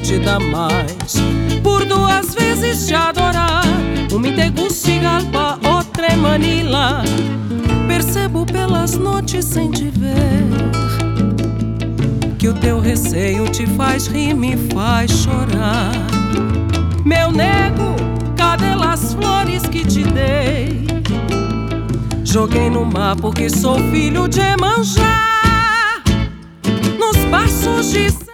te dar mais. Por 2 vezes te adorar, uma em Tegucigalpa, outra em Manila. Percebo pelas noites sem te ver que o teu receio te faz rir, me faz chorar. Meu nego, cadê as flores que te dei? Joguei no mar porque sou filho de Iemanjá. Nos passos de